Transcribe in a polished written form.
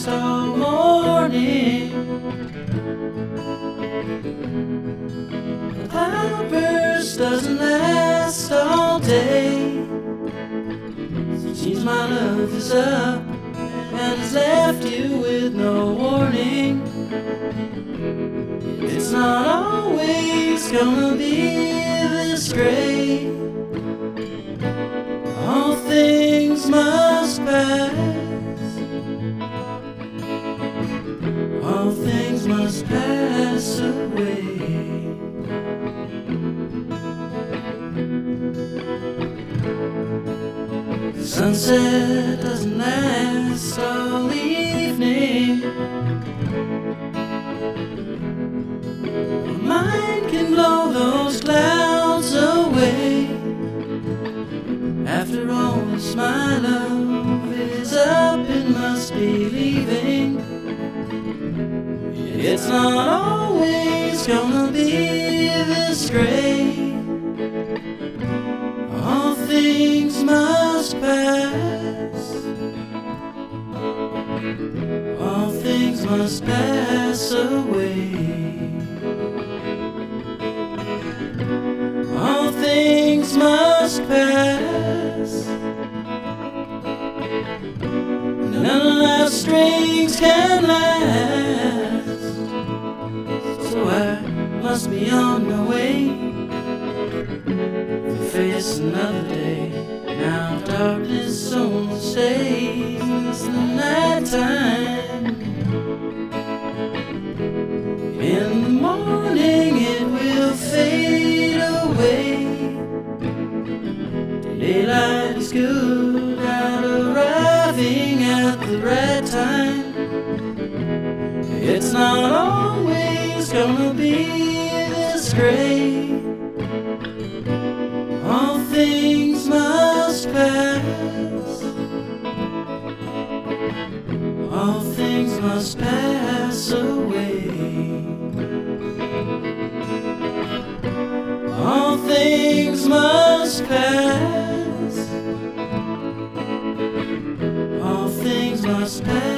last all morning. A cloudburst doesn't last all day. Seems my love is up and has left you with no warning. It's not always gonna be this great. All things must pass. All things must pass away. Sunset doesn't last all evening. My mind can blow those clouds away. After all this, my love is up and must be leaving. It's not always gonna be this great. All things must pass. All things must pass away. All things must pass. None of life's strings can last. So I must be on my way to face another day. Now darkness only stays the night time. In the morning it will fade away. Daylight is good at arriving at the right time. It's not always gonna be this great. All things must pass. All things must pass away. All things must pass. All things must pass.